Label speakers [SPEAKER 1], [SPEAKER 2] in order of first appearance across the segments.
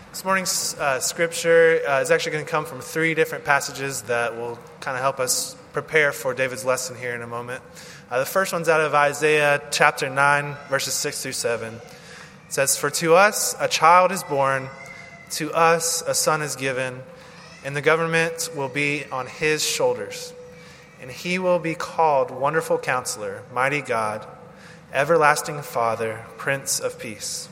[SPEAKER 1] This morning's scripture is actually going to come from three different passages that will kind of help us prepare for David's lesson here in a moment. The first one's out of Isaiah chapter 9, verses 6 through 7. It says, "For to us a child is born, to us a son is given, and the government will be on his shoulders. And he will be called Wonderful Counselor, Mighty God, Everlasting Father, Prince of Peace."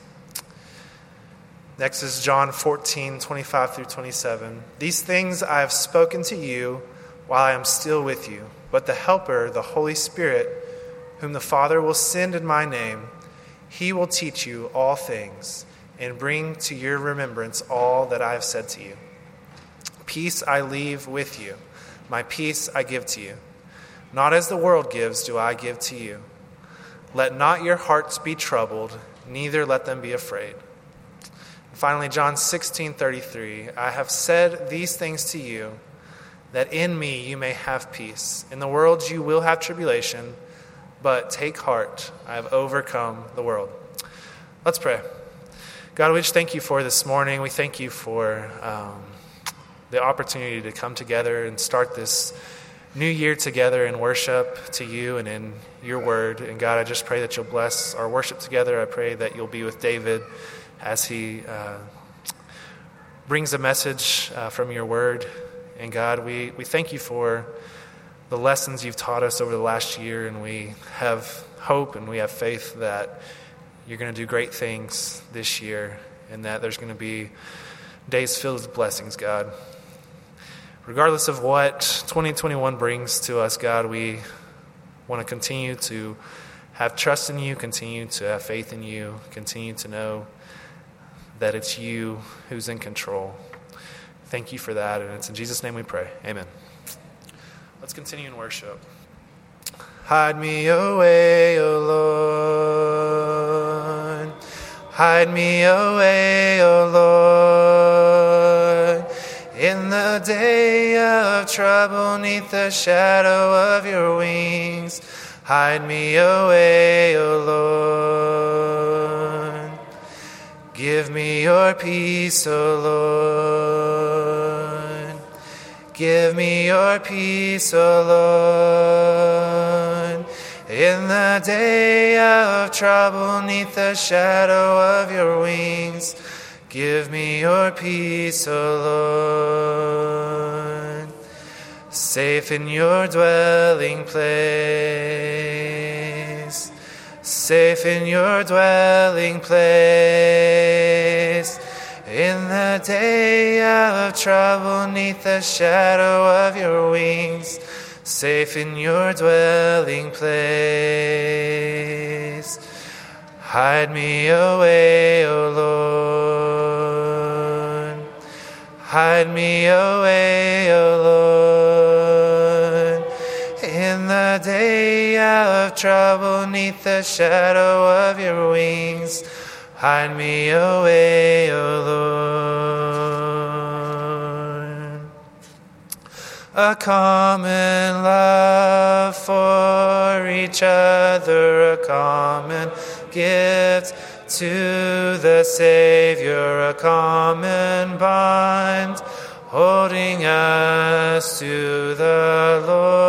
[SPEAKER 1] Next is John 14, 25 through 27. "These things I have spoken to you while I am still with you. But the Helper, the Holy Spirit, whom the Father will send in my name, he will teach you all things and bring to your remembrance all that I have said to you. Peace I leave with you. My peace I give to you. Not as the world gives do I give to you. Let not your hearts be troubled, neither let them be afraid." Finally, John 16:33, "I have said these things to you, that in me you may have peace. In the world you will have tribulation, but take heart, I have overcome the world." Let's pray. God, we just thank you for this morning. We thank you for the opportunity to come together and start this new year together in worship to you and in your word. And God, I just pray that you'll bless our worship together. I pray that you'll be with David as he brings a message from your word. And God, we thank you for the lessons you've taught us over the last year, and we have hope and we have faith that you're going to do great things this year and that there's going to be days filled with blessings, God. Regardless of what 2021 brings to us, God, we want to continue to have trust in you, continue to have faith in you, continue to know that it's you who's in control. Thank you for that, and it's in Jesus' name we pray. Amen. Let's continue in worship. Hide me away, O Lord. Hide me away, O Lord. In the day of trouble, 'neath the shadow of your wings. Hide me away, O Lord. Give me your peace, O Lord. Give me your peace, O Lord. In the day of trouble, 'neath the shadow of your wings. Give me your peace, O Lord. Safe in your dwelling place. Safe in your dwelling place. In the day of trouble, 'neath the shadow of your wings. Safe in your dwelling place. Hide me away, O Lord. Hide me away, O Lord. In the day of trouble, 'neath the shadow of your wings. Hide me away, O Lord. A common love for each other, a common gift to the Savior, a common bond holding us to the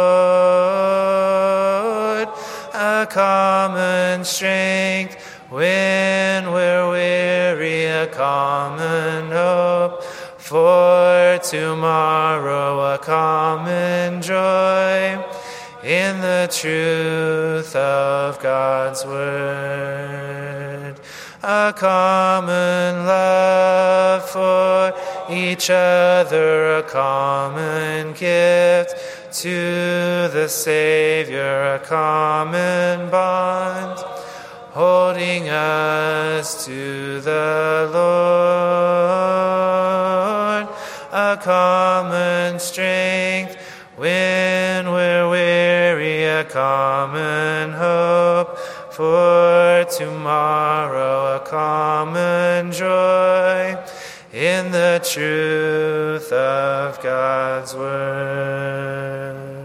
[SPEAKER 1] Lord, a common strength when we're weary, a common hope for tomorrow, a common joy in the truth of God's word, a common love for each other, a common gift to the Savior, a common bond holding us to the Lord, a common strength when we're weary, a common hope for tomorrow, a common joy in the truth of God's word.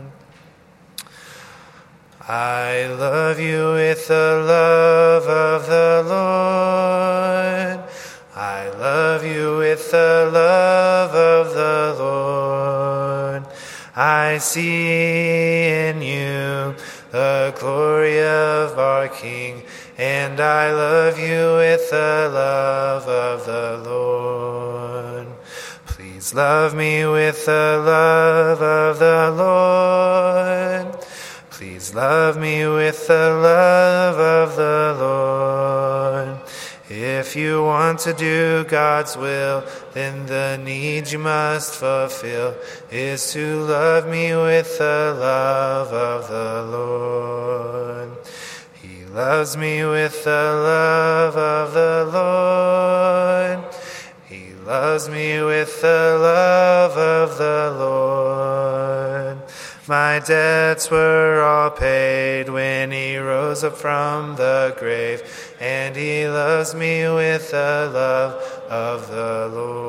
[SPEAKER 1] I love you with the love of the Lord. I I love you with the love of the Lord. I see in you the glory of our King, and I love you with the love of the Lord. Please love me with the love of the Lord. Please love me with the love of the Lord. If you want to do God's will, then the need you must fulfill is to love me with the love of the Lord. He loves me with the love of the Lord. He loves me with the love of the Lord. My debts were all paid when he rose up from the grave, and he loves me with the love of the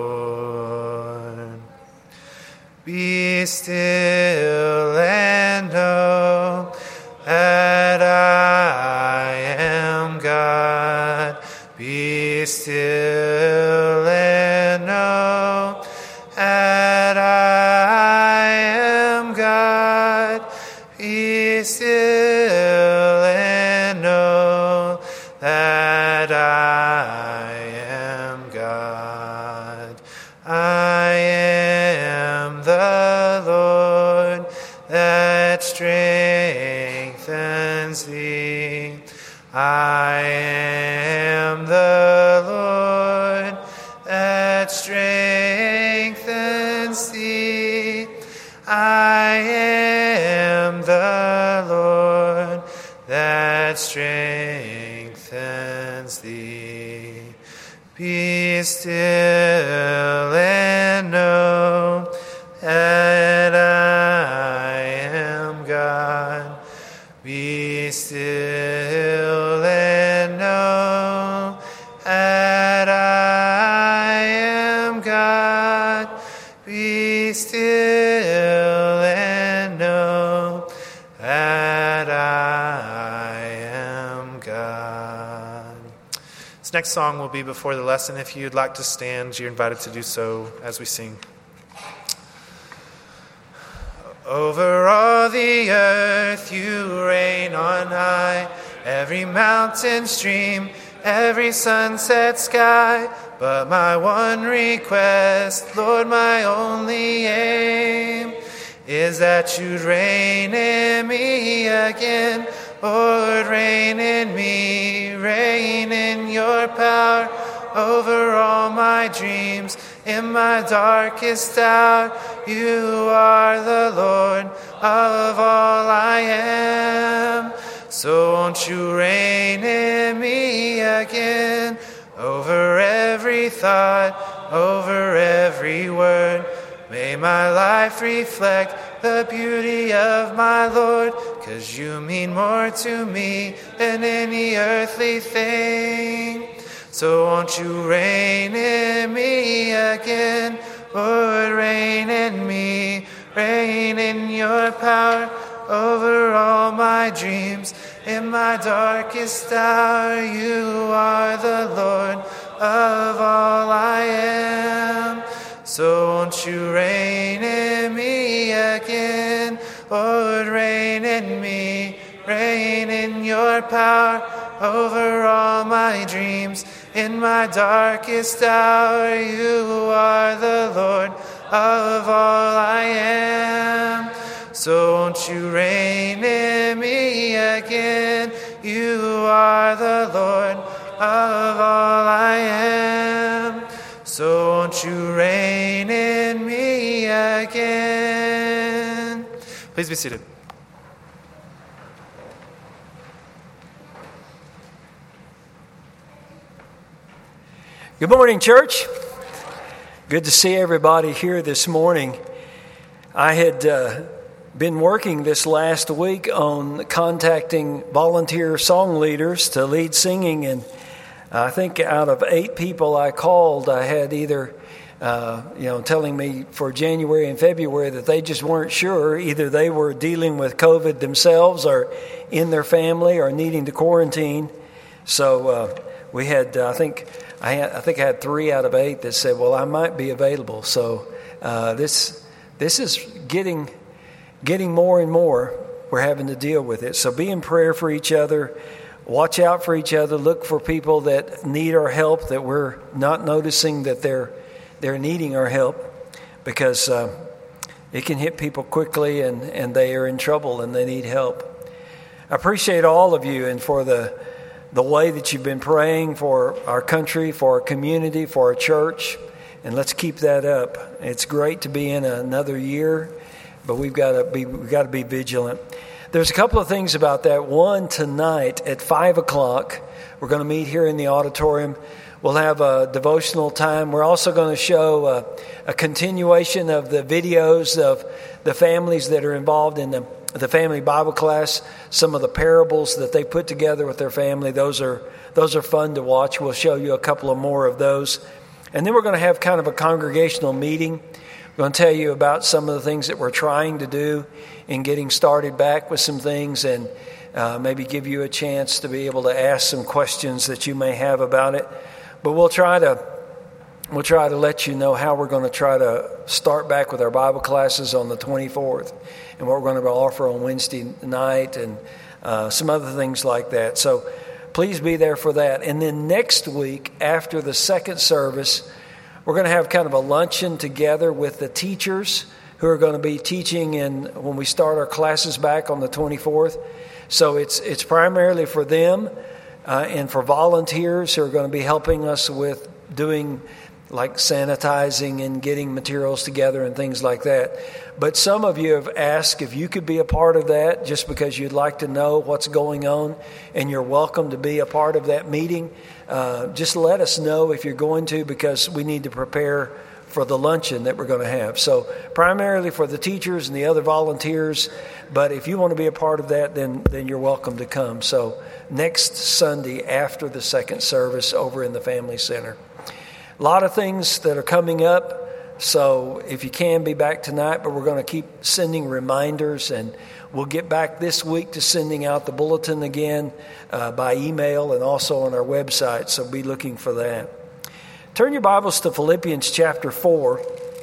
[SPEAKER 1] Lord. Be still and know that I am God. Be still and know that I am God. Be still and know that I am God. I am the Lord that strengthens thee. I am the Lord that strengthens thee. I am the Lord that strengthens thee. Be still and know that I am God. Be still and know that I am God. Be still and know that I am God. This next song will be before the lesson. If you'd like to stand, you're invited to do so as we sing. Over all the earth you reign on high, every mountain stream, every sunset sky. But my one request, Lord, my only aim, is that you'd reign in me again. Lord, reign in me, reign in your power over all my dreams. In my darkest hour, you are the Lord of all I am. So won't you reign in me again, over every thought, over every word. May my life reflect the beauty of my Lord, 'cause you mean more to me than any earthly thing. So won't you reign in me again, Lord, reign in me, reign in your power over all my dreams. In my darkest hour, you are the Lord of all I am. So won't you reign in me again, Lord, reign in me, reign in your power over all my dreams. In my darkest hour, you are the Lord of all I am. So won't you reign in me again, you are the Lord of all I am. So won't you reign in me again. Please be seated.
[SPEAKER 2] Good morning, church. Good to see everybody here this morning. I had been working this last week on contacting volunteer song leaders to lead singing, and I think out of 8 people I called, I had either telling me for January and February that they just weren't sure. Either they were dealing with COVID themselves or in their family or needing to quarantine. So we had, I think I think I had 3 out of 8 that said, well, I might be available. So this is getting more and more. We're having to deal with it. So be in prayer for each other. Watch out for each other. Look for people that need our help, that we're not noticing that they're needing our help, because it can hit people quickly and they are in trouble and they need help. I appreciate all of you and for the way that you've been praying for our country, for our community, for our church, and let's keep that up. It's great to be in another year, but we've got to be vigilant. There's a couple of things about that. One, tonight at 5 o'clock, we're going to meet here in the auditorium. We'll have a devotional time. We're also going to show a continuation of the videos of the families that are involved in the family Bible class. Some of the parables that they put together with their family. Those are fun to watch. We'll show you a couple of more of those. And then we're going to have kind of a congregational meeting. I'm going to tell you about some of the things that we're trying to do in getting started back with some things, and maybe give you a chance to be able to ask some questions that you may have about it. But we'll try to let you know how we're going to try to start back with our Bible classes on the 24th, and what we're going to offer on Wednesday night, and some other things like that. So please be there for that. And then next week, after the second service, we're going to have kind of a luncheon together with the teachers who are going to be teaching when we start our classes back on the 24th. So it's primarily for them and for volunteers who are going to be helping us with doing like sanitizing and getting materials together and things like that. But some of you have asked if you could be a part of that just because you'd like to know what's going on, and you're welcome to be a part of that meeting. Just let us know if you're going to, because we need to prepare for the luncheon that we're going to have. So primarily for the teachers and the other volunteers, but if you want to be a part of that, then you're welcome to come. So next Sunday after the second service over in the Family Center. A lot of things that are coming up, so if you can, be back tonight, but we're going to keep sending reminders, and we'll get back this week to sending out the bulletin again by email and also on our website, so be looking for that. Turn your Bibles to Philippians chapter 4.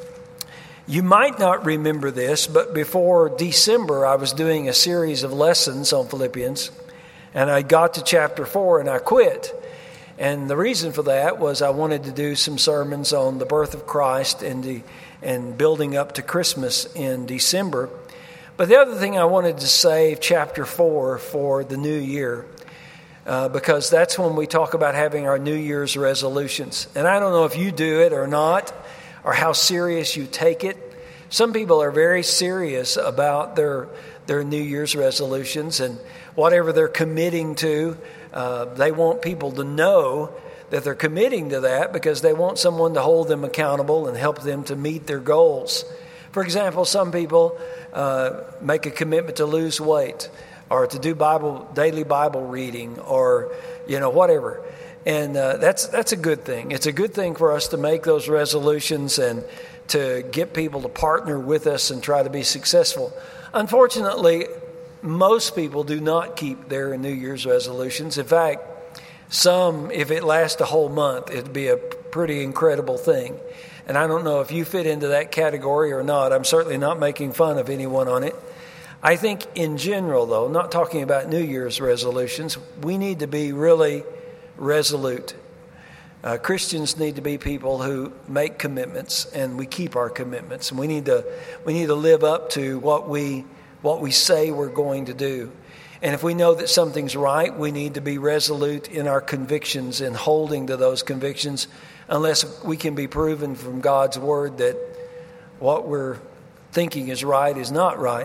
[SPEAKER 2] You might not remember this, but before December, I was doing a series of lessons on Philippians, and I got to chapter 4 and I quit. And the reason for that was I wanted to do some sermons on the birth of Christ and building up to Christmas in December. But the other thing I wanted to save chapter 4 for the new year, because that's when we talk about having our New Year's resolutions. And I don't know if you do it or not, or how serious you take it. Some people are very serious about their New Year's resolutions and whatever they're committing to. They want people to know that they're committing to that because they want someone to hold them accountable and help them to meet their goals. For example, some people make a commitment to lose weight or to do daily Bible reading or, whatever. And that's a good thing. It's a good thing for us to make those resolutions and to get people to partner with us and try to be successful. Unfortunately, most people do not keep their New Year's resolutions. In fact, some, if it lasts a whole month, it'd be a pretty incredible thing. And I don't know if you fit into that category or not. I'm certainly not making fun of anyone on it. I think in general, though, not talking about New Year's resolutions, we need to be really resolute. Christians need to be people who make commitments, and we keep our commitments. And we need to live up to what we say we're going to do. And if we know that something's right, we need to be resolute in our convictions and holding to those convictions, unless we can be proven from God's word that what we're thinking is right is not right.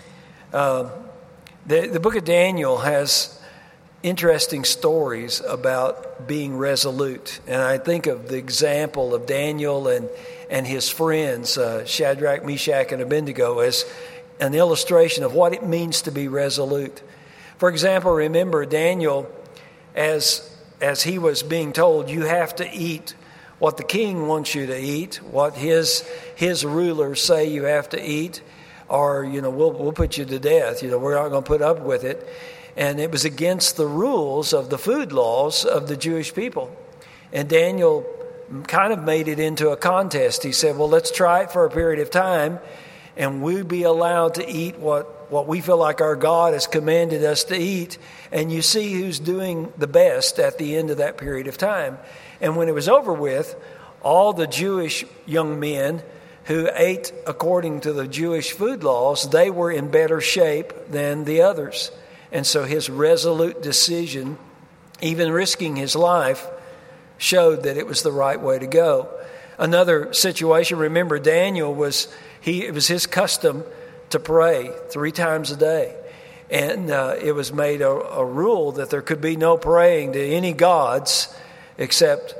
[SPEAKER 2] The book of Daniel has interesting stories about being resolute. And I think of the example of Daniel and his friends, Shadrach, Meshach, and Abednego, as an illustration of what it means to be resolute. For example, remember Daniel, as he was being told, you have to eat what the king wants you to eat, what his rulers say you have to eat, or we'll put you to death. We're not going to put up with it. And it was against the rules of the food laws of the Jewish people. And Daniel kind of made it into a contest. He said, well, let's try it for a period of time, and we'll be allowed to eat what we feel like our God has commanded us to eat. And you see who's doing the best at the end of that period of time. And when it was over with, all the Jewish young men who ate according to the Jewish food laws, they were in better shape than the others. And so his resolute decision, even risking his life, showed that it was the right way to go. Another situation, remember, Daniel it was his custom to pray 3 times a day. And it was made a rule that there could be no praying to any gods except,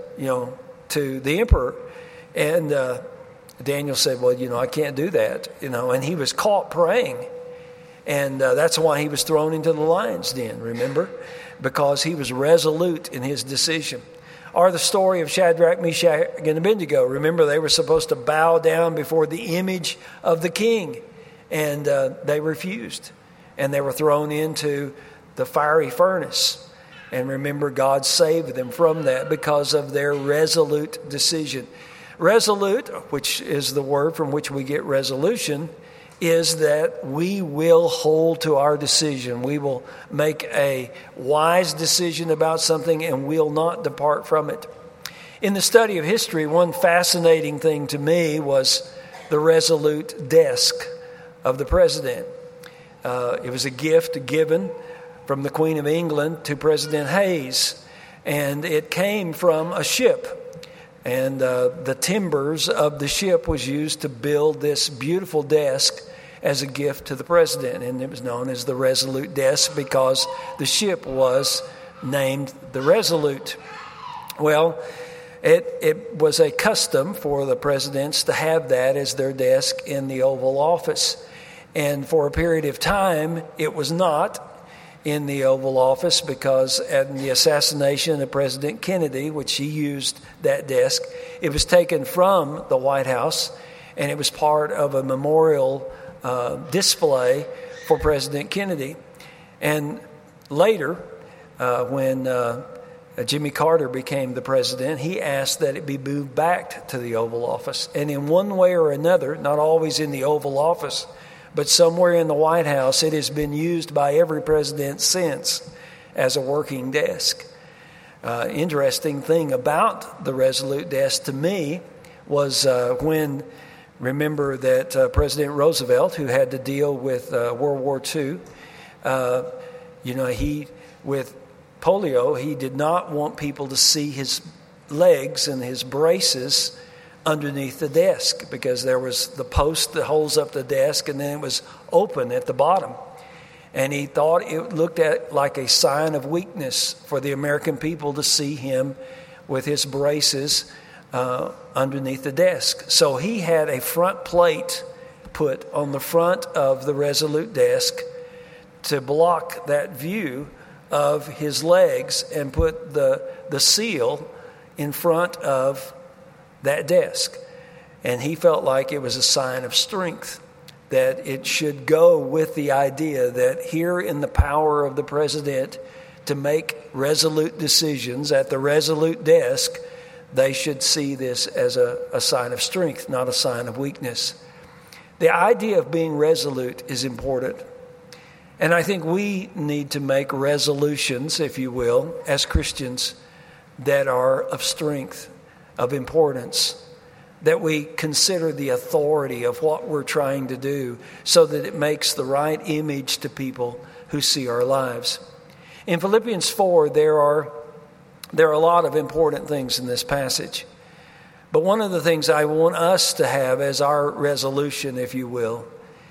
[SPEAKER 2] to the emperor. And Daniel said, well, I can't do that, and he was caught praying. And that's why he was thrown into the lion's den, remember? Because he was resolute in his decision. Or the story of Shadrach, Meshach, and Abednego. Remember, they were supposed to bow down before the image of the king, and they refused. And they were thrown into the fiery furnace. And remember, God saved them from that because of their resolute decision. Resolute, which is the word from which we get resolution, is that we will hold to our decision. We will make a wise decision about something and will not depart from it. In the study of history, one fascinating thing to me was the resolute desk of the president. It was a gift given from the Queen of England to President Hayes, and it came from a ship. And the timbers of the ship was used to build this beautiful desk as a gift to the president. And it was known as the Resolute Desk because the ship was named the Resolute. Well, it was a custom for the presidents to have that as their desk in the Oval Office. And for a period of time, it was not in the Oval Office because at the assassination of President Kennedy, which he used that desk, it was taken from the White House, and it was part of a memorial display for President Kennedy. And later, when Jimmy Carter became the president, he asked that it be moved back to the Oval Office. And in one way or another, not always in the Oval Office, but somewhere in the White House, it has been used by every president since as a working desk. Interesting thing about the Resolute Desk to me was when, remember that President Roosevelt, who had to deal with World War II, with polio, he did not want people to see his legs and his braces underneath the desk because there was the post that holds up the desk and then it was open at the bottom. And he thought it looked at like a sign of weakness for the American people to see him with his braces underneath the desk. So he had a front plate put on the front of the Resolute Desk to block that view of his legs and put the seal in front of that desk. And he felt like it was a sign of strength, that it should go with the idea that here in the power of the president to make resolute decisions at the Resolute Desk, they should see this as a sign of strength, not a sign of weakness. The idea of being resolute is important. And I think we need to make resolutions, if you will, as Christians that are of strength, of importance, that we consider the authority of what we're trying to do so that it makes the right image to people who see our lives. In Philippians 4, there are a lot of important things in this passage. But one of the things I want us to have as our resolution, if you will,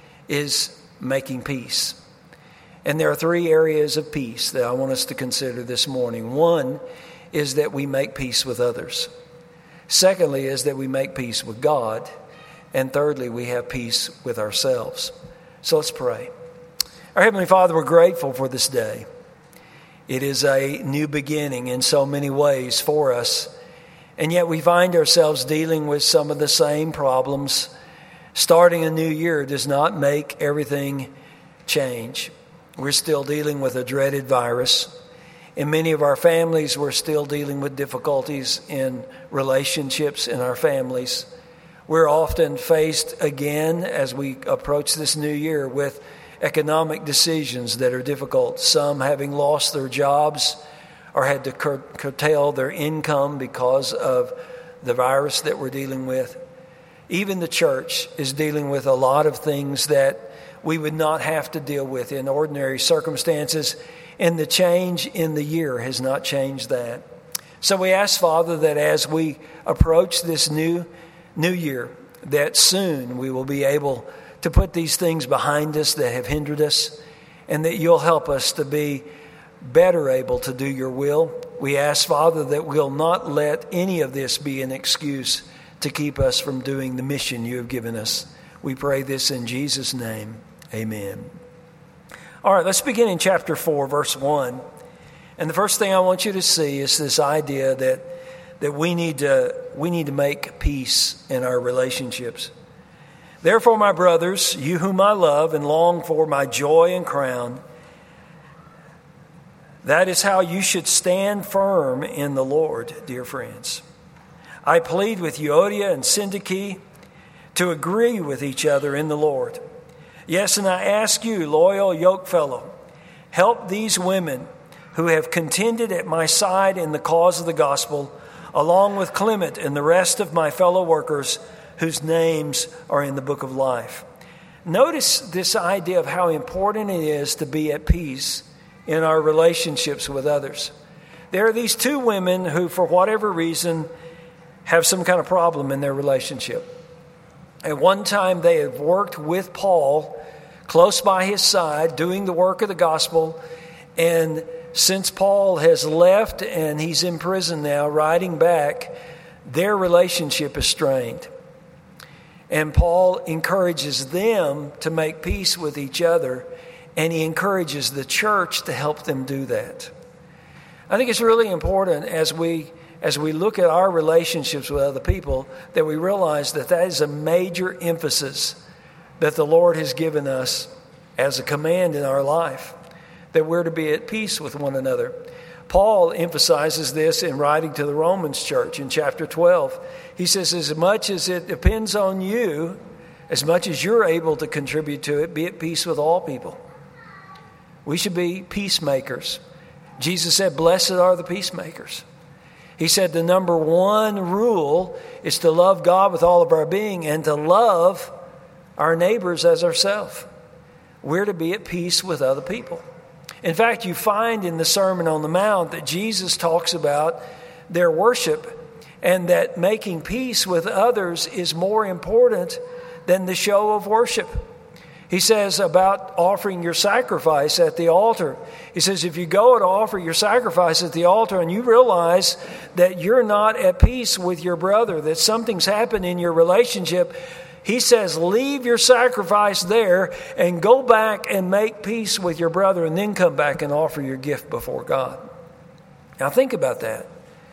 [SPEAKER 2] is making peace. And there are 3 areas of peace that I want us to consider this morning. One is that we make peace with others. Secondly is that we make peace with God. And thirdly, we have peace with ourselves. So let's pray. Our Heavenly Father, we're grateful for this day. It is a new beginning in so many ways for us. And yet we find ourselves dealing with some of the same problems. Starting a new year does not make everything change. We're still dealing with a dreaded virus. In many of our families, we're still dealing with difficulties in relationships in our families. We're often faced again as we approach this new year with economic decisions that are difficult. Some having lost their jobs or had to curtail their income because of the virus that we're dealing with. Even the church is dealing with a lot of things that we would not have to deal with in ordinary circumstances. And the change in the year has not changed that. So we ask, Father, that as we approach this new year, that soon we will be able to put these things behind us that have hindered us, and that you'll help us to be better able to do your will. We ask, Father, that we'll not let any of this be an excuse to keep us from doing the mission you have given us. We pray this in Jesus' name. Amen. All right, let's begin in chapter 4, verse 1. And the first thing I want you to see is this idea that we need to make peace in our relationships. Therefore, my brothers, you whom I love and long for, my joy and crown, that is how you should stand firm in the Lord, dear friends. I plead with Euodia and Syntyche to agree with each other in the Lord. Yes, and I ask you, loyal yokefellow, help these women who have contended at my side in the cause of the gospel, along with Clement and the rest of my fellow workers whose names are in the book of life. Notice this idea of how important it is to be at peace in our relationships with others. There are these two women who, for whatever reason, have some kind of problem in their relationship. At one time, they had worked with Paul close by his side, doing the work of the gospel. And since Paul has left and he's in prison now, writing back, their relationship is strained. And Paul encourages them to make peace with each other, and he encourages the church to help them do that. I think it's really important as we look at our relationships with other people, that we realize that is a major emphasis that the Lord has given us as a command in our life, that we're to be at peace with one another. Paul emphasizes this in writing to the Romans church in chapter 12. He says, as much as it depends on you, as much as you're able to contribute to it, be at peace with all people. We should be peacemakers. Jesus said, blessed are the peacemakers. He said the number one rule is to love God with all of our being and to love our neighbors as ourselves. We're to be at peace with other people. In fact, you find in the Sermon on the Mount that Jesus talks about their worship, and that making peace with others is more important than the show of worship. He says about offering your sacrifice at the altar. He says if you go to offer your sacrifice at the altar and you realize that you're not at peace with your brother, that something's happened in your relationship, he says leave your sacrifice there and go back and make peace with your brother, and then come back and offer your gift before God. Now think about that.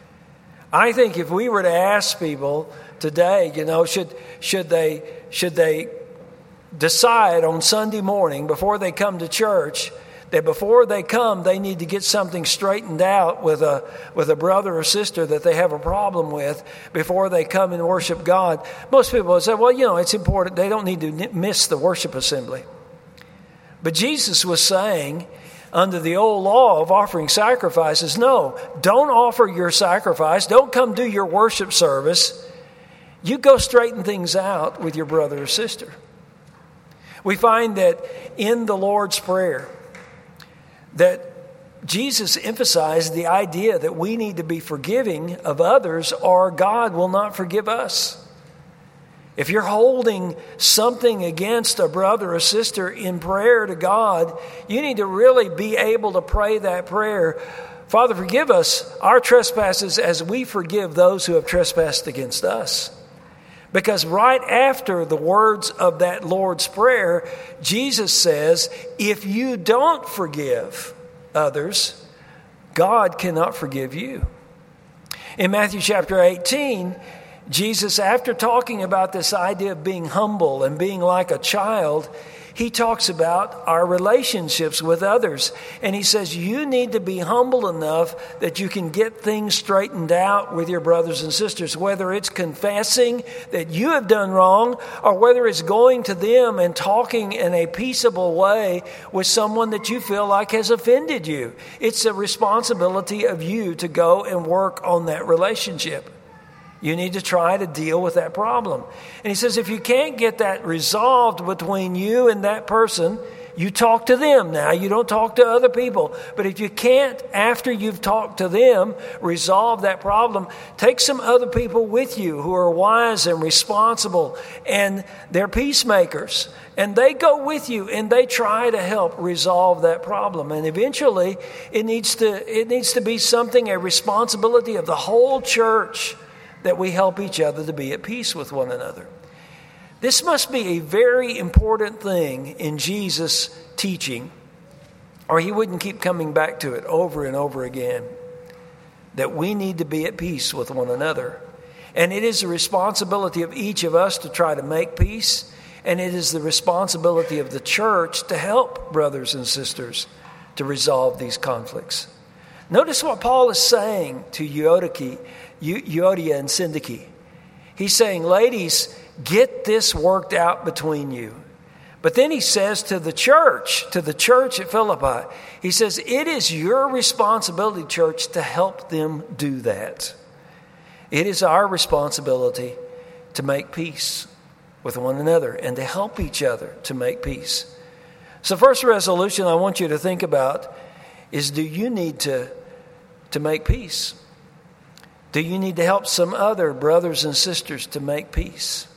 [SPEAKER 2] I think if we were to ask people today, should they decide on Sunday morning before they come to church that before they come they need to get something straightened out with a brother or sister that they have a problem with before they come and worship God, most people would say, well, it's important. They don't need to miss the worship assembly. But Jesus was saying, under the old law of offering sacrifices, no, don't offer your sacrifice. Don't come do your worship service. You go straighten things out with your brother or sister. We find that in the Lord's Prayer that Jesus emphasized the idea that we need to be forgiving of others or God will not forgive us. If you're holding something against a brother or sister in prayer to God, you need to really be able to pray that prayer. Father, forgive us our trespasses as we forgive those who have trespassed against us. Because right after the words of that Lord's Prayer, Jesus says, if you don't forgive others, God cannot forgive you. In Matthew chapter 18, Jesus, after talking about this idea of being humble and being like a child, he talks about our relationships with others. And he says you need to be humble enough that you can get things straightened out with your brothers and sisters, whether it's confessing that you have done wrong or whether it's going to them and talking in a peaceable way with someone that you feel like has offended you. It's a responsibility of you to go and work on that relationship. You need to try to deal with that problem. And he says if you can't get that resolved between you and that person, you talk to them now. You don't talk to other people. But if you can't, after you've talked to them, resolve that problem, take some other people with you who are wise and responsible, and they're peacemakers. And they go with you and they try to help resolve that problem. And eventually, it needs to be something, a responsibility of the whole church, that we help each other to be at peace with one another. This must be a very important thing in Jesus' teaching, or he wouldn't keep coming back to it over and over again, that we need to be at peace with one another. And it is the responsibility of each of us to try to make peace, and it is the responsibility of the church to help brothers and sisters to resolve these conflicts. Notice what Paul is saying to Euodia and Syntyche. He's saying, ladies, get this worked out between you. But then he says to the church at Philippi, he says, it is your responsibility, church, to help them do that. It is our responsibility to make peace with one another and to help each other to make peace. So first resolution I want you to think about is, do you need to make peace? Do you need to help some other brothers and sisters to make peace?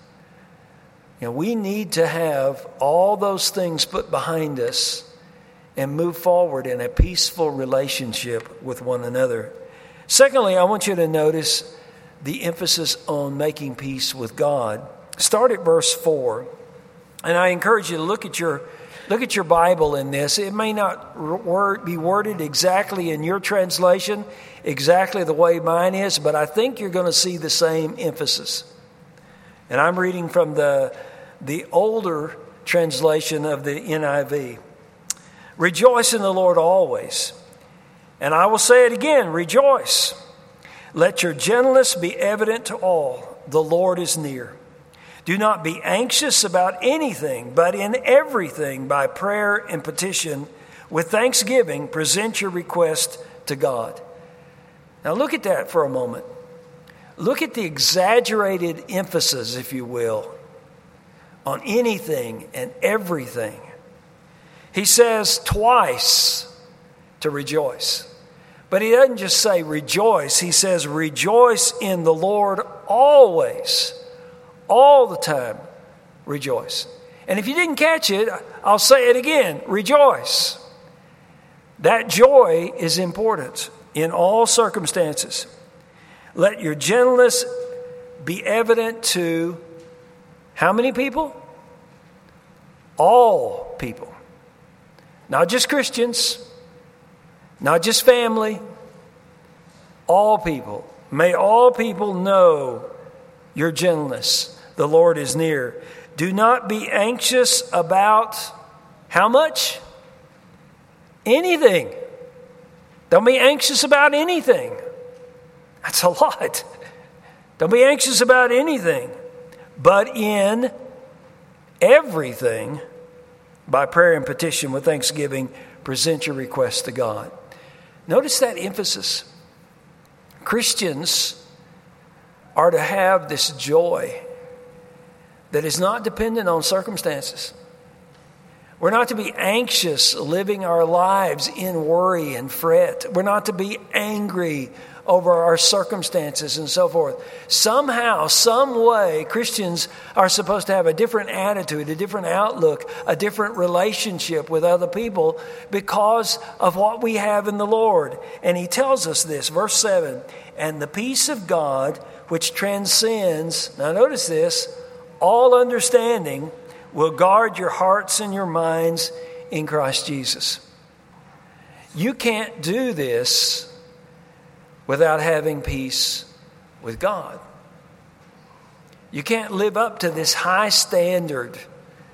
[SPEAKER 2] We need to have all those things put behind us and move forward in a peaceful relationship with one another. Secondly, I want you to notice the emphasis on making peace with God. Start at verse 4. And I encourage you to look at your Bible in this. It may not be worded exactly in your translation, exactly the way mine is, but I think you're going to see the same emphasis. And I'm reading from the older translation of the NIV. Rejoice in the Lord always. And I will say it again, rejoice. Let your gentleness be evident to all. The Lord is near. Do not be anxious about anything, but in everything, by prayer and petition, with thanksgiving, present your request to God. Now look at that for a moment. Look at the exaggerated emphasis, if you will, on anything and everything. He says twice to rejoice. But he doesn't just say rejoice. He says rejoice in the Lord always. All the time, rejoice. And if you didn't catch it, I'll say it again, rejoice. That joy is important in all circumstances. Let your gentleness be evident to how many people? All people. Not just Christians, not just family, all people. May all people know your gentleness. The Lord is near. Do not be anxious about how much? Anything. Don't be anxious about anything. That's a lot. Don't be anxious about anything. But in everything, by prayer and petition with thanksgiving, present your requests to God. Notice that emphasis. Christians are to have this joy that is not dependent on circumstances. We're not to be anxious living our lives in worry and fret. We're not to be angry over our circumstances and so forth. Somehow, some way, Christians are supposed to have a different attitude, a different outlook, a different relationship with other people because of what we have in the Lord. And he tells us this, verse 7, and the peace of God, which transcends, now notice this, all understanding, will guard your hearts and your minds in Christ Jesus. You can't do this without having peace with God. You can't live up to this high standard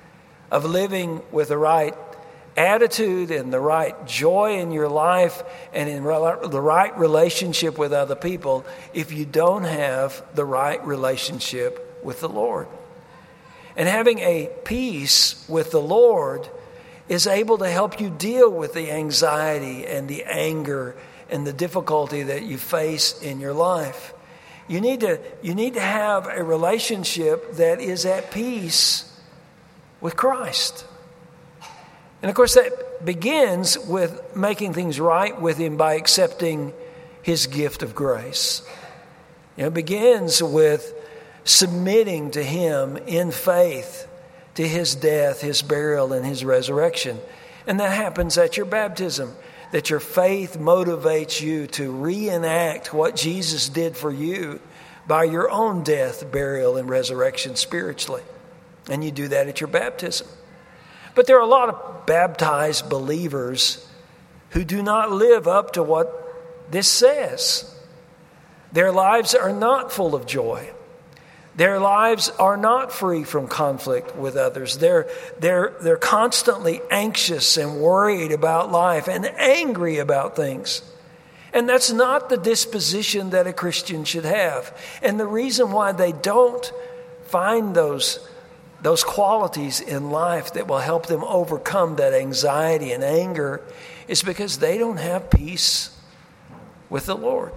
[SPEAKER 2] of living with the right attitude and the right joy in your life and in the right relationship with other people if you don't have the right relationship with the Lord. And having a peace with the Lord is able to help you deal with the anxiety and the anger and the difficulty that you face in your life. You need to have a relationship that is at peace with Christ. And of course that begins with making things right with Him by accepting His gift of grace. It begins with submitting to Him in faith to His death, His burial, and His resurrection. And that happens at your baptism, that your faith motivates you to reenact what Jesus did for you by your own death, burial, and resurrection spiritually. And you do that at your baptism. But there are a lot of baptized believers who do not live up to what this says. Their lives are not full of joy. Their lives are not free from conflict with others. They're constantly anxious and worried about life and angry about things. And that's not the disposition that a Christian should have. And the reason why they don't find those qualities in life that will help them overcome that anxiety and anger is because they don't have peace with the Lord.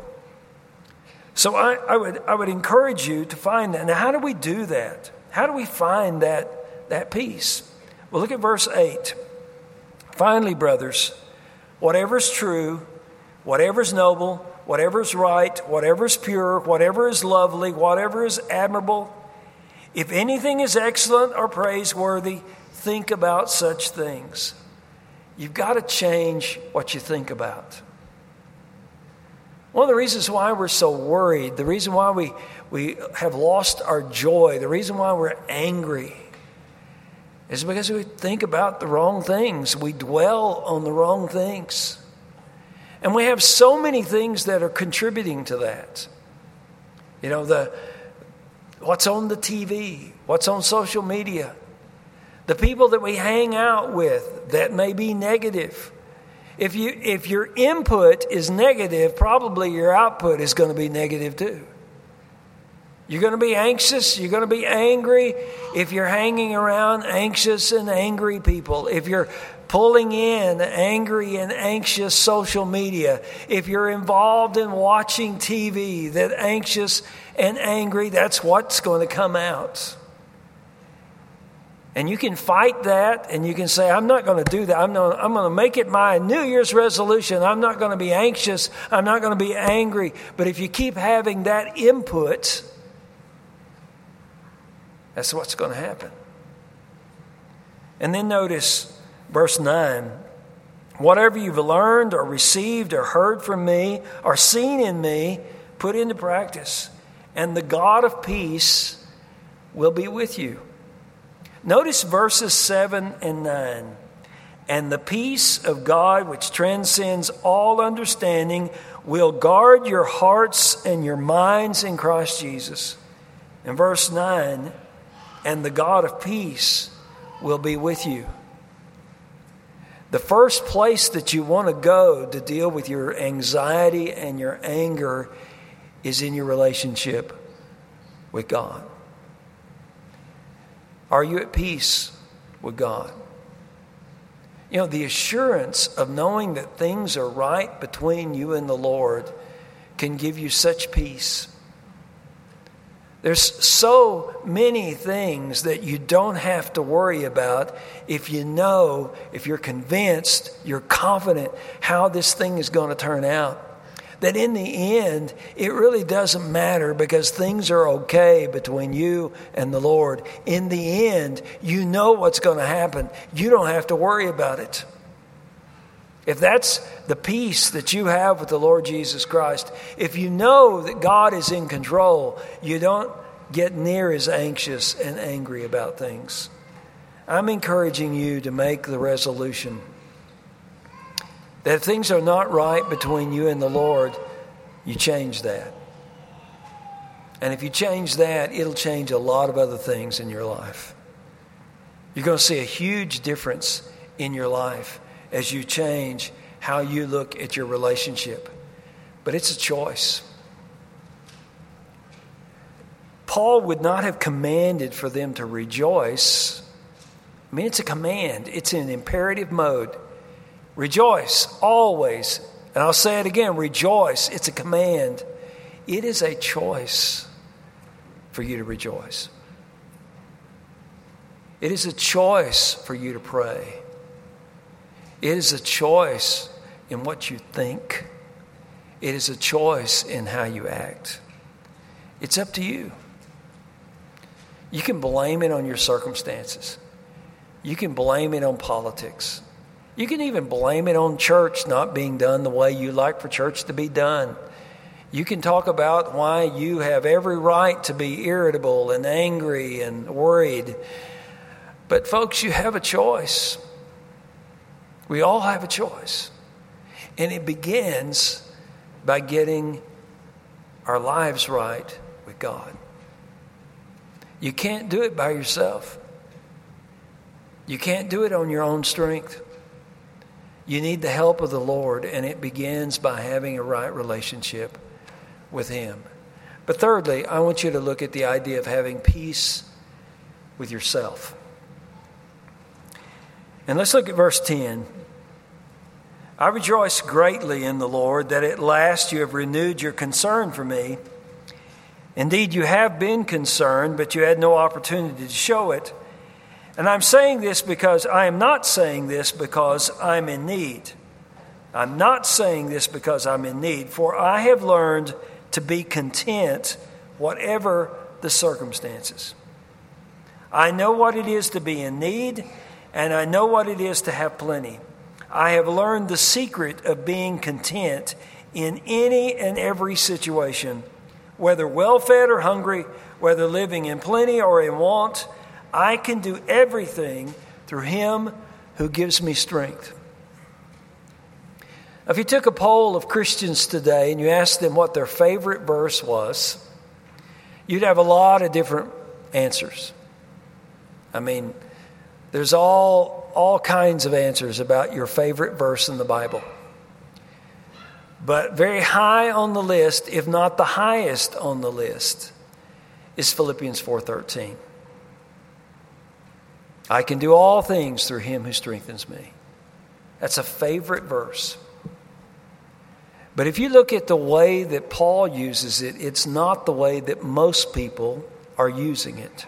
[SPEAKER 2] So I would encourage you to find that. Now, how do we do that? How do we find that peace? Well, look at verse 8. Finally, brothers, whatever is true, whatever is noble, whatever is right, whatever is pure, whatever is lovely, whatever is admirable, if anything is excellent or praiseworthy, think about such things. You've got to change what you think about. One of the reasons why we're so worried, the reason why we have lost our joy, the reason why we're angry is because we think about the wrong things. We dwell on the wrong things. And we have so many things that are contributing to that. You know, what's on the TV, what's on social media, the people that we hang out with that may be negative. If your input is negative, probably your output is going to be negative too. You're going to be anxious, you're going to be angry if you're hanging around anxious and angry people. If you're pulling in angry and anxious social media, if you're involved in watching TV that anxious and angry, that's what's going to come out. And you can fight that and you can say, I'm not going to do that. I'm going to make it my New Year's resolution. I'm not going to be anxious. I'm not going to be angry. But if you keep having that input, that's what's going to happen. And then notice verse 9. Whatever you've learned or received or heard from me or seen in me, put into practice. And the God of peace will be with you. Notice verses 7 and 9. And the peace of God, which transcends all understanding, will guard your hearts and your minds in Christ Jesus. And verse 9, and the God of peace will be with you. The first place that you want to go to deal with your anxiety and your anger is in your relationship with God. Are you at peace with God? You know, the assurance of knowing that things are right between you and the Lord can give you such peace. There's so many things that you don't have to worry about if you're convinced, you're confident how this thing is going to turn out. That in the end, it really doesn't matter because things are okay between you and the Lord. In the end, you know what's going to happen. You don't have to worry about it. If that's the peace that you have with the Lord Jesus Christ, if you know that God is in control, you don't get near as anxious and angry about things. I'm encouraging you to make the resolution that if things are not right between you and the Lord, you change that. And if you change that, it'll change a lot of other things in your life. You're going to see a huge difference in your life as you change how you look at your relationship. But it's a choice. Paul would not have commanded for them to rejoice. I mean, it's a command. It's in imperative mode. Rejoice always. And I'll say it again, rejoice. It's a command. It is a choice for you to rejoice. It is a choice for you to pray. It is a choice in what you think. It is a choice in how you act. It's up to you. You can blame it on your circumstances. You can blame it on politics. You can even blame it on church not being done the way you like for church to be done. You can talk about why you have every right to be irritable and angry and worried. But folks, you have a choice. We all have a choice. And it begins by getting our lives right with God. You can't do it by yourself. You can't do it on your own strength. You need the help of the Lord, and it begins by having a right relationship with Him. But thirdly, I want you to look at the idea of having peace with yourself. And let's look at verse 10. I rejoice greatly in the Lord that at last you have renewed your concern for me. Indeed, you have been concerned, but you had no opportunity to show it. And I'm saying this because I am not saying this because I'm in need. I'm not saying this because I'm in need, for I have learned to be content whatever the circumstances. I know what it is to be in need, and I know what it is to have plenty. I have learned the secret of being content in any and every situation, whether well-fed or hungry, whether living in plenty or in want. I can do everything through Him who gives me strength. If you took a poll of Christians today and you asked them what their favorite verse was, you'd have a lot of different answers. I mean, there's all kinds of answers about your favorite verse in the Bible. But very high on the list, if not the highest on the list, is Philippians 4:13. I can do all things through Him who strengthens me. That's a favorite verse. But if you look at the way that Paul uses it, it's not the way that most people are using it.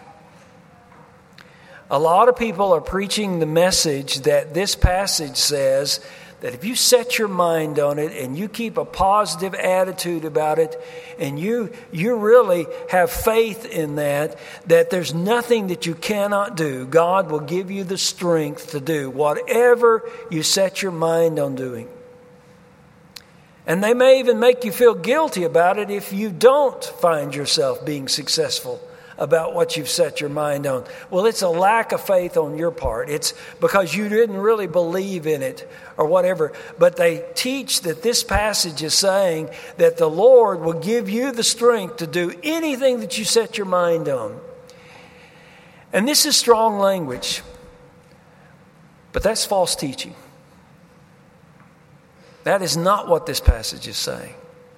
[SPEAKER 2] A lot of people are preaching the message that this passage says that if you set your mind on it and you keep a positive attitude about it and you really have faith in that there's nothing that you cannot do. God will give you the strength to do whatever you set your mind on doing. And they may even make you feel guilty about it if you don't find yourself being successful about what you've set your mind on. Well, it's a lack of faith on your part. It's because you didn't really believe in it or whatever. But they teach that this passage is saying that the Lord will give you the strength to do anything that you set your mind on. And this is strong language. But that's false teaching. That is not what this passage is saying.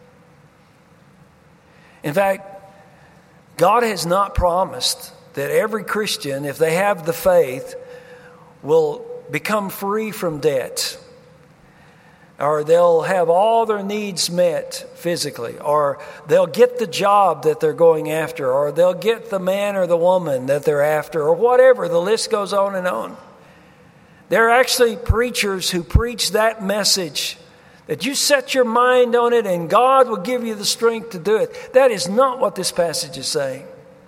[SPEAKER 2] In fact, God has not promised that every Christian, if they have the faith, will become free from debt, or they'll have all their needs met physically, or they'll get the job that they're going after, or they'll get the man or the woman that they're after, or whatever. The list goes on and on. There are actually preachers who preach that message, that you set your mind on it and God will give you the strength to do it. That is not what this passage is saying.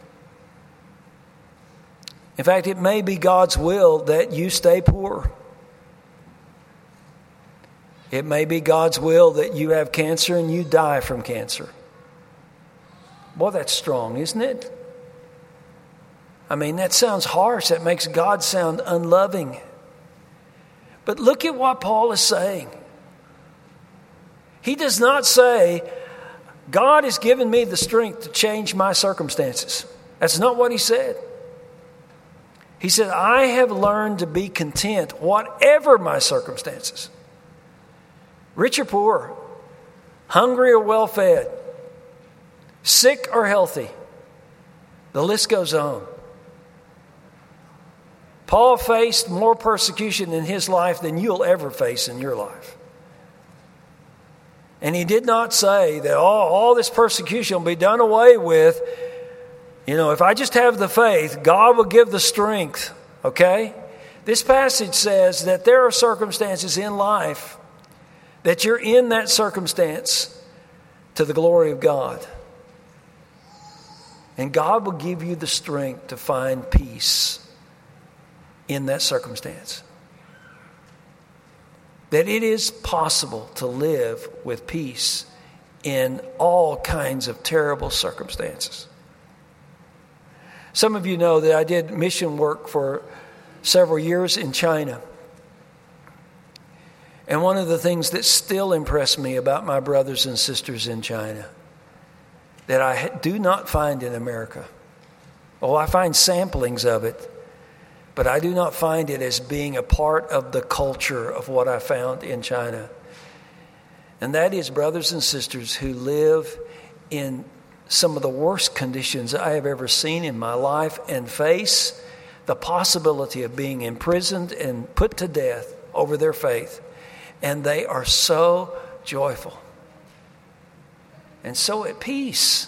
[SPEAKER 2] In fact, it may be God's will that you stay poor. It may be God's will that you have cancer and you die from cancer. Boy, that's strong, isn't it? I mean, that sounds harsh. That makes God sound unloving. But look at what Paul is saying. He does not say, God has given me the strength to change my circumstances. That's not what he said. He said, I have learned to be content, whatever my circumstances. Rich or poor, hungry or well-fed, sick or healthy. The list goes on. Paul faced more persecution in his life than you'll ever face in your life. And he did not say that all this persecution will be done away with. If I just have the faith, God will give the strength, okay? This passage says that there are circumstances in life that you're in that circumstance to the glory of God. And God will give you the strength to find peace in that circumstance. That it is possible to live with peace in all kinds of terrible circumstances. Some of you know that I did mission work for several years in China. And one of the things that still impressed me about my brothers and sisters in China that I do not find in America. I find samplings of it, but I do not find it as being a part of the culture of what I found in China. And that is brothers and sisters who live in some of the worst conditions I have ever seen in my life and face the possibility of being imprisoned and put to death over their faith. And they are so joyful and so at peace.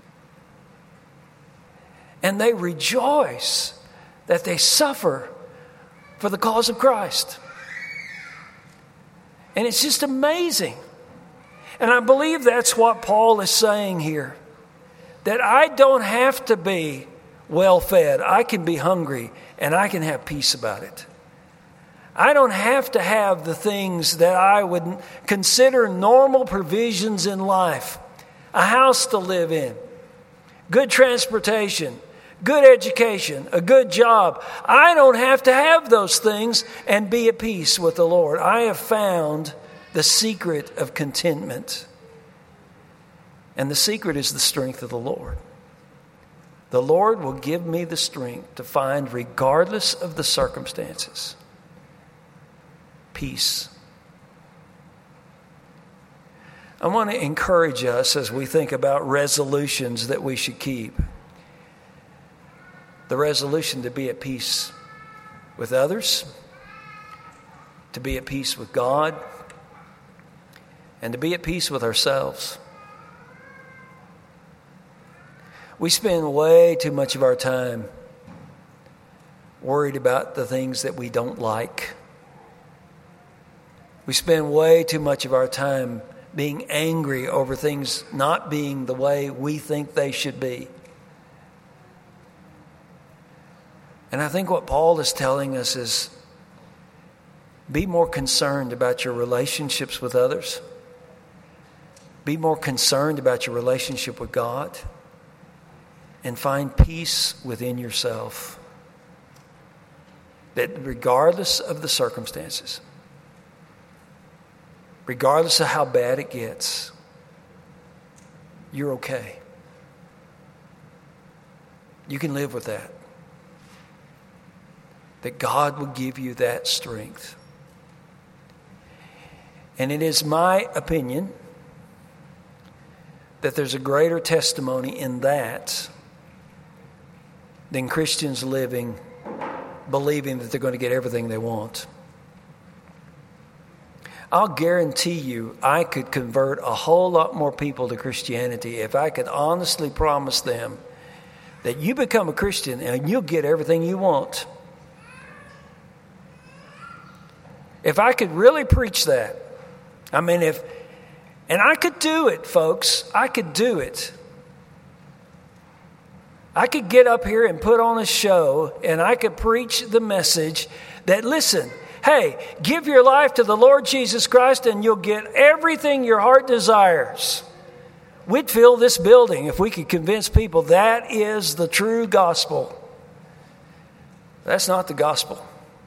[SPEAKER 2] And they rejoice that they suffer for the cause of Christ. And it's just amazing. And I believe that's what Paul is saying here. That I don't have to be well-fed. I can be hungry and I can have peace about it. I don't have to have the things that I would consider normal provisions in life. A house to live in, good transportation, good education, a good job. I don't have to have those things and be at peace with the Lord. I have found the secret of contentment. And the secret is the strength of the Lord. The Lord will give me the strength to find, regardless of the circumstances, peace. I want to encourage us as we think about resolutions that we should keep. The resolution to be at peace with others, to be at peace with God, and to be at peace with ourselves. We spend way too much of our time worried about the things that we don't like. We spend way too much of our time being angry over things not being the way we think they should be. And I think what Paul is telling us is be more concerned about your relationships with others. Be more concerned about your relationship with God. And find peace within yourself. That regardless of the circumstances, regardless of how bad it gets, you're okay. You can live with that. That God will give you that strength. And it is my opinion that there's a greater testimony in that than Christians living, believing that they're going to get everything they want. I'll guarantee you I could convert a whole lot more people to Christianity if I could honestly promise them that you become a Christian and you'll get everything you want. If I could really preach that, and I could do it, folks, I could do it. I could get up here and put on a show and I could preach the message that, listen, hey, give your life to the Lord Jesus Christ and you'll get everything your heart desires. We'd fill this building if we could convince people that is the true gospel. That's not the gospel.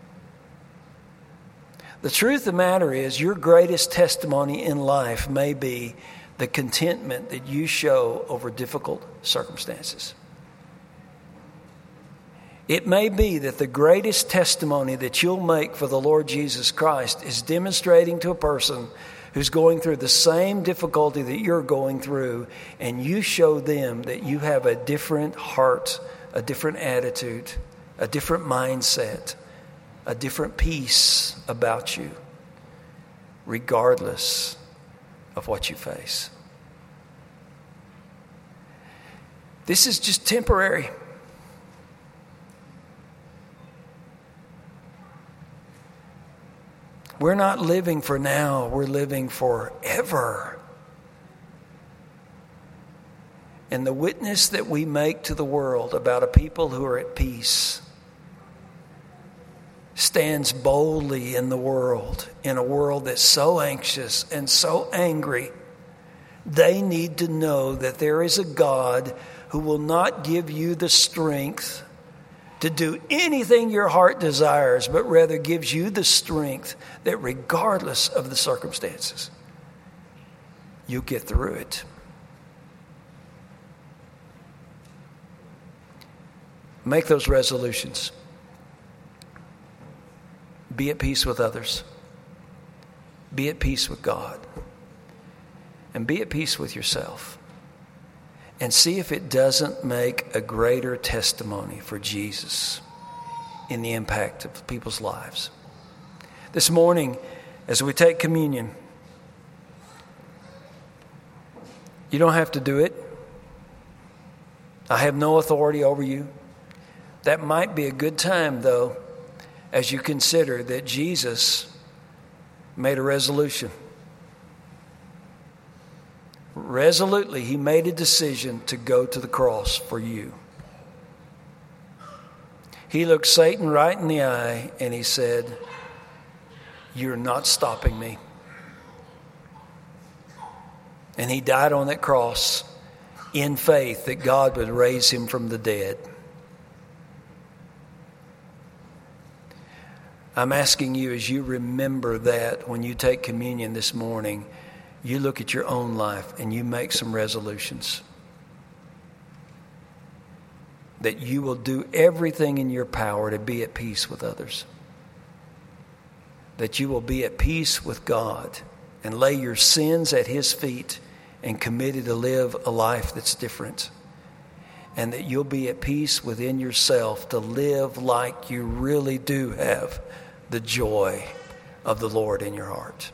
[SPEAKER 2] The truth of the matter is your greatest testimony in life may be the contentment that you show over difficult circumstances. It may be that the greatest testimony that you'll make for the Lord Jesus Christ is demonstrating to a person who's going through the same difficulty that you're going through, and you show them that you have a different heart, a different attitude, a different mindset, a different peace about you, regardless of what you face. This is just temporary. We're not living for now, we're living forever. And the witness that we make to the world about a people who are at peace stands boldly in the world, in a world that's so anxious and so angry. They need to know that there is a God who will not give you the strength to do anything your heart desires, but rather gives you the strength that regardless of the circumstances, you get through it. Make those resolutions. Be at peace with others. Be at peace with God. And be at peace with yourself. And see if it doesn't make a greater testimony for Jesus in the impact of people's lives. This morning, as we take communion, you don't have to do it. I have no authority over you. That might be a good time, though, as you consider that Jesus made a resolution. Resolutely, he made a decision to go to the cross for you. He looked Satan right in the eye and he said, "You're not stopping me." And he died on that cross in faith that God would raise him from the dead. I'm asking you, as you remember that when you take communion this morning, you look at your own life and you make some resolutions. That you will do everything in your power to be at peace with others. That you will be at peace with God and lay your sins at his feet and committed to live a life that's different. And that you'll be at peace within yourself to live like you really do have the joy of the Lord in your heart.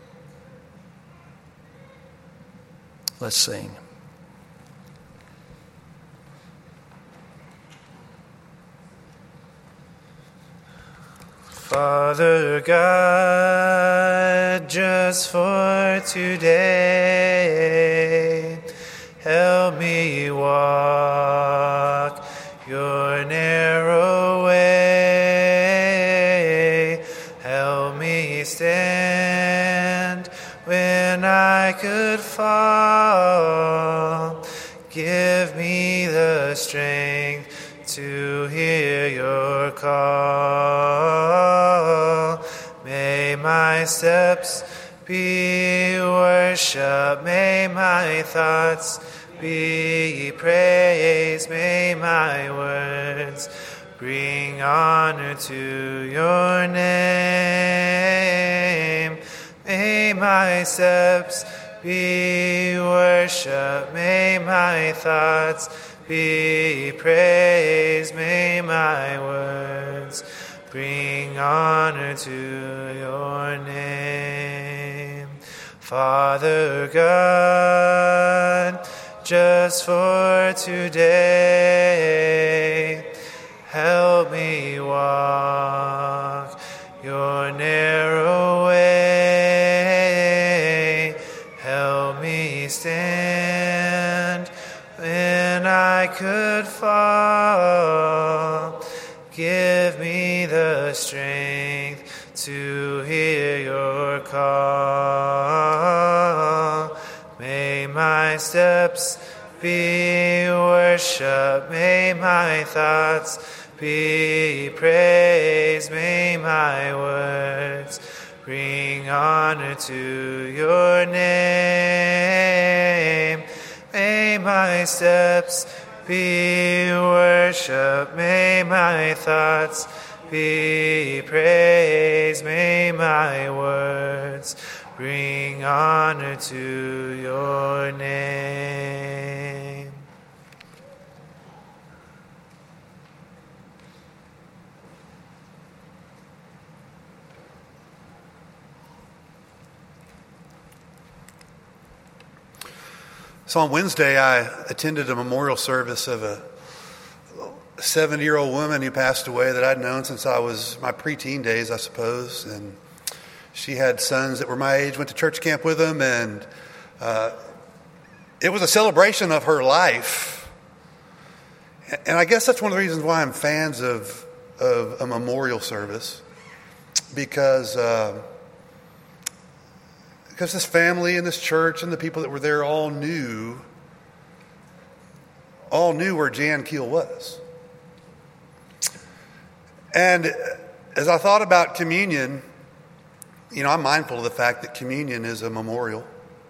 [SPEAKER 2] Let's sing.
[SPEAKER 1] Father God, just for today, help me walk your narrow way. Help me stand when I could fall. Give me the strength to hear your call. May my steps be worship. May my thoughts be praise. May my words bring honor to your name. May my steps be worship. May my thoughts be praise. May my words bring honor to your name. Father God, just for today, help me walk your narrow way. Help me stand when I could fall. Give me the strength to hear your call. May my steps be worship. May my thoughts be praise. May my words bring honor to your name. May my steps be worship, may my thoughts be praise, may my words bring honor to your name.
[SPEAKER 3] So on Wednesday, I attended a memorial service of a 70-year-old woman who passed away that I'd known since I was my preteen days, I suppose. And she had sons that were my age, went to church camp with them, and it was a celebration of her life. And I guess that's one of the reasons why I'm fans of a memorial service, because this family and this church and the people that were there all knew where Jan Keel was. And as I thought about communion, I'm mindful of the fact that communion is a memorial.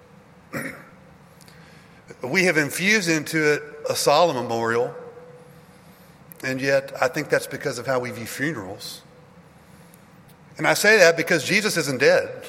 [SPEAKER 3] We have infused into it a solemn memorial, and yet I think that's because of how we view funerals. And I say that because Jesus isn't dead.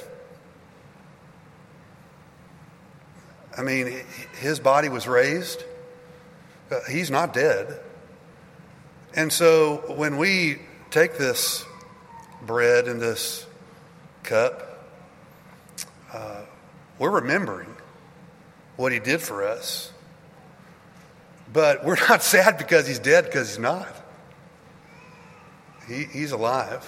[SPEAKER 3] I mean, his body was raised. He's not dead. And so when we take this bread and this cup, we're remembering what he did for us. But we're not sad because he's dead, because he's not. He's alive.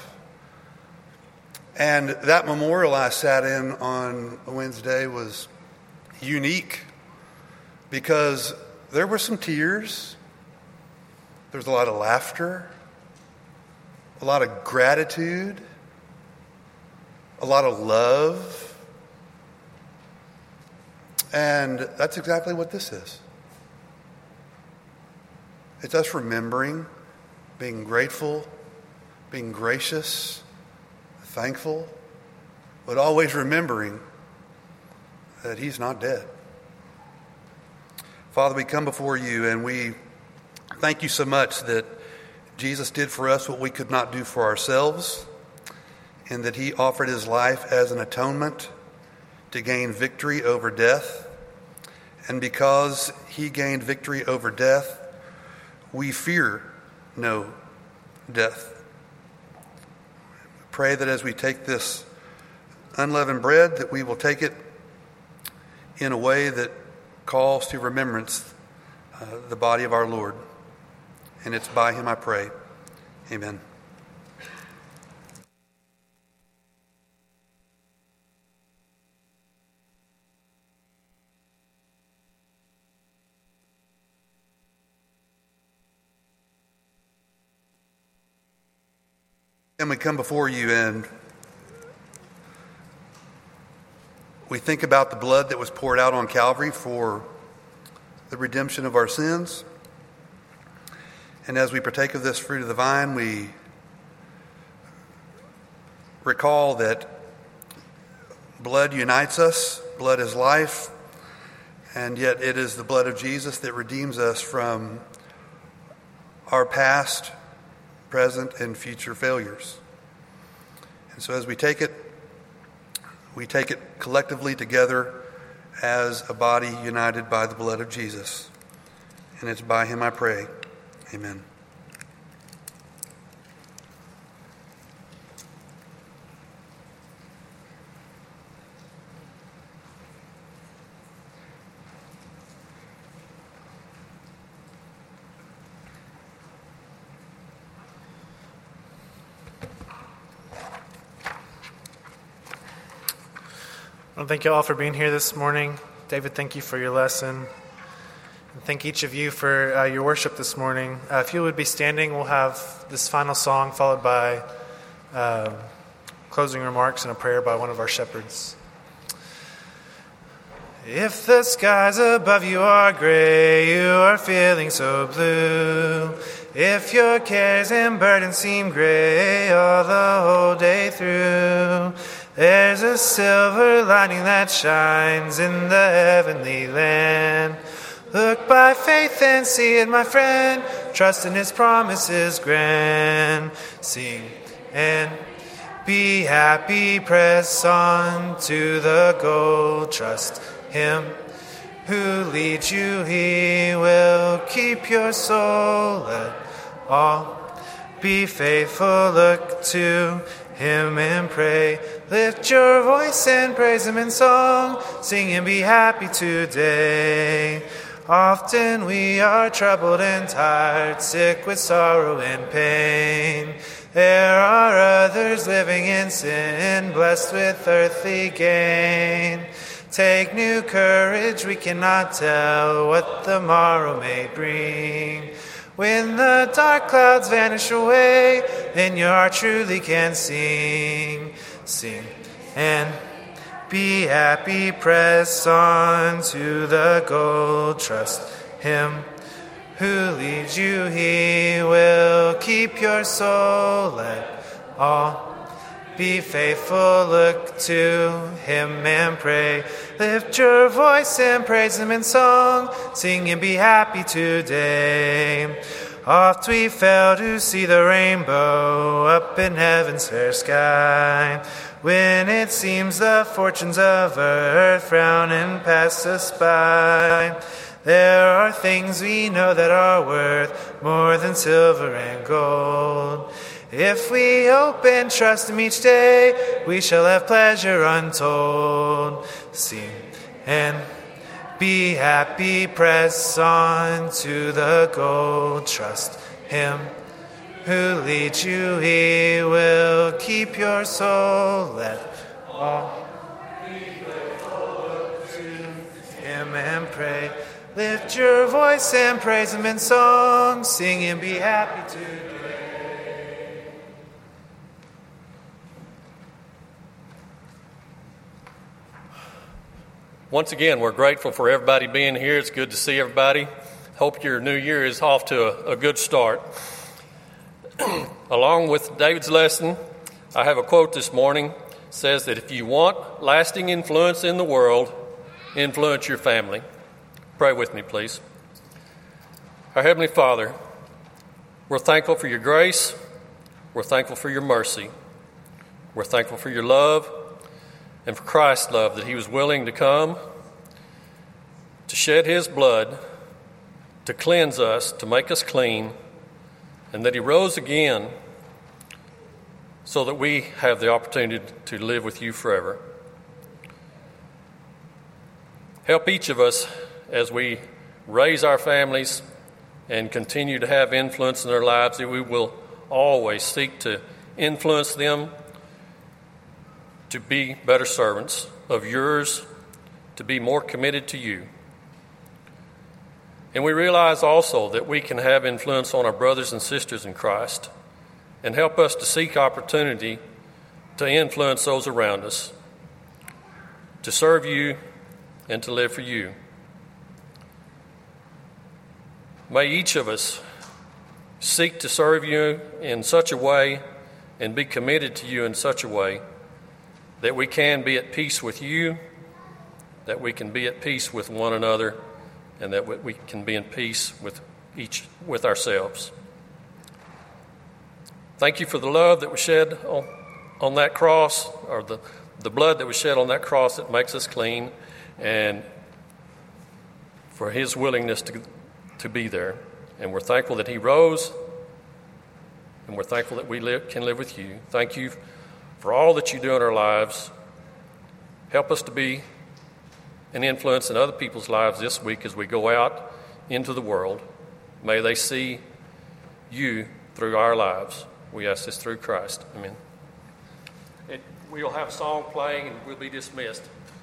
[SPEAKER 3] And that memorial I sat in on Wednesday was unique because there were some tears, there was a lot of laughter, a lot of gratitude, a lot of love, and that's exactly what this is. It's us remembering, being grateful, being gracious, thankful, but always remembering that he's not dead. Father, we come before you and we thank you so much that Jesus did for us what we could not do for ourselves, and that he offered his life as an atonement to gain victory over death. And because he gained victory over death, we fear no death. Pray that as we take this unleavened bread, that we will take it in a way that calls to remembrance the body of our Lord. And it's by him I pray. Amen. And we come before you and we think about the blood that was poured out on Calvary for the redemption of our sins. And as we partake of this fruit of the vine, we recall that blood unites us, blood is life, and yet it is the blood of Jesus that redeems us from our past, present, and future failures. And so as we take it collectively together as a body united by the blood of Jesus. And it's by him I pray. Amen.
[SPEAKER 1] Well, thank you all for being here this morning. David, thank you for your lesson. And thank each of you for your worship this morning. If you would be standing, we'll have this final song followed by closing remarks and a prayer by one of our shepherds. If the skies above you are gray, you are feeling so blue. If your cares and burdens seem gray all the whole day through, there's a silver lining that shines in the heavenly land. Look by faith and see it, my friend. Trust in his promises grand. Sing and be happy. Press on to the goal. Trust him who leads you. He will keep your soul. Let all be faithful. Look to him and pray. Lift your voice and praise him in song. Sing and be happy today. Often we are troubled and tired, sick with sorrow and pain. There are others living in sin, blessed with earthly gain. Take new courage, we cannot tell what the morrow may bring. When the dark clouds vanish away, then your heart truly can sing. Sing and be happy, press on to the goal. Trust him who leads you, he will keep your soul. Let all be faithful, look to him and pray. Lift your voice and praise him in song. Sing and be happy today. Oft we fail to see the rainbow up in heaven's fair sky, when it seems the fortunes of earth frown and pass us by. There are things we know that are worth more than silver and gold. If we hope and trust him each day, we shall have pleasure untold. Sing and be happy, press on to the goal. Trust him who leads you, he will keep your soul. Let all be faithful, look to him and pray. Lift your voice and praise him in song. Sing and be happy today.
[SPEAKER 4] Once again, we're grateful for everybody being here. It's good to see everybody. Hope your new year is off to a good start. Along with David's lesson, I have a quote this morning. It says that if you want lasting influence in the world, influence your family. Pray with me, please. Our Heavenly Father, we're thankful for your grace. We're thankful for your mercy. We're thankful for your love and for Christ's love, that he was willing to come, to shed his blood, to cleanse us, to make us clean, and that he rose again so that we have the opportunity to live with you forever. Help each of us as we raise our families and continue to have influence in their lives, that we will always seek to influence them to be better servants of yours, to be more committed to you. And we realize also that we can have influence on our brothers and sisters in Christ, and help us to seek opportunity to influence those around us, to serve you and to live for you. May each of us seek to serve you in such a way and be committed to you in such a way that we can be at peace with you, that we can be at peace with one another, and that we can be in peace with ourselves. Thank you for the love that was shed on that cross, or the blood that was shed on that cross that makes us clean, and for his willingness to be there. And we're thankful that he rose, and we're thankful that we can live with you. Thank you for all that you do in our lives. Help us to be an influence in other people's lives this week as we go out into the world. May they see you through our lives. We ask this through Christ. Amen. We will have a song playing and we'll be dismissed.